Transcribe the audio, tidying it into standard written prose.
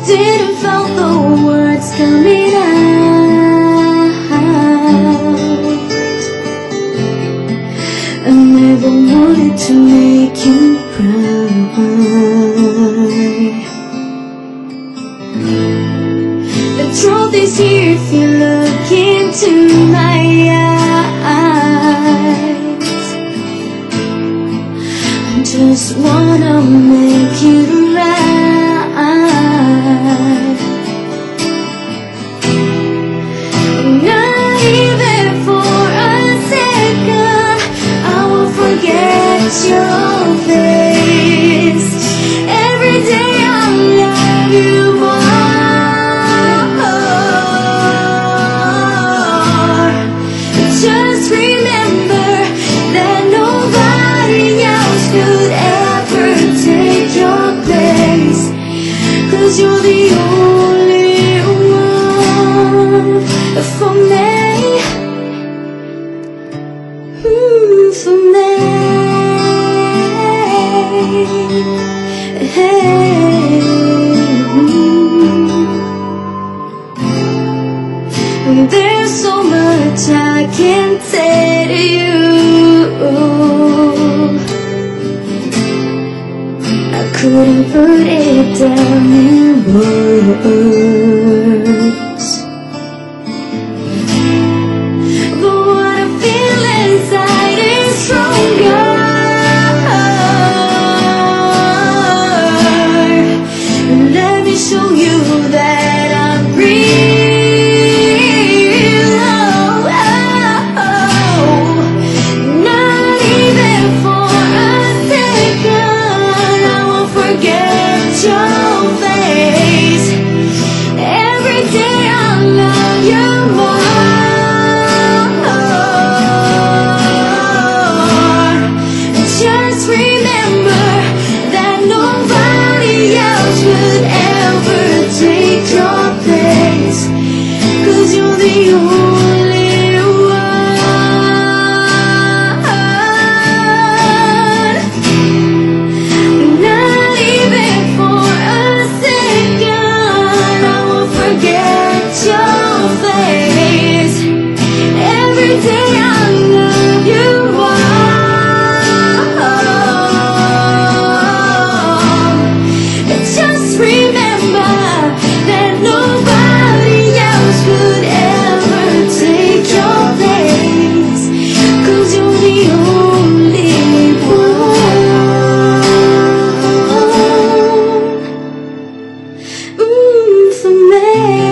didn't feel the words coming out. I never wanted to make you cry. The truth is here if you look into my eyes. I just wanna make you right. Not even for a second I will forget your face. Every day I love you more. Just remember that nobody else could ever take your place, 'cause you're the only one for me, for me. There's so much I can say to you. I couldn't put it down in words, but what I feel inside is stronger. Let me show you that I'm real. Not even for a second I will forget your face. Every day I love you more. Just remember that nobody else would ever take your place, 'cause you're the only one. Not even for a second I will forget your face. Every day I love you more. Just remember that nobody else could ever take your place, 'cause you're the only one for me.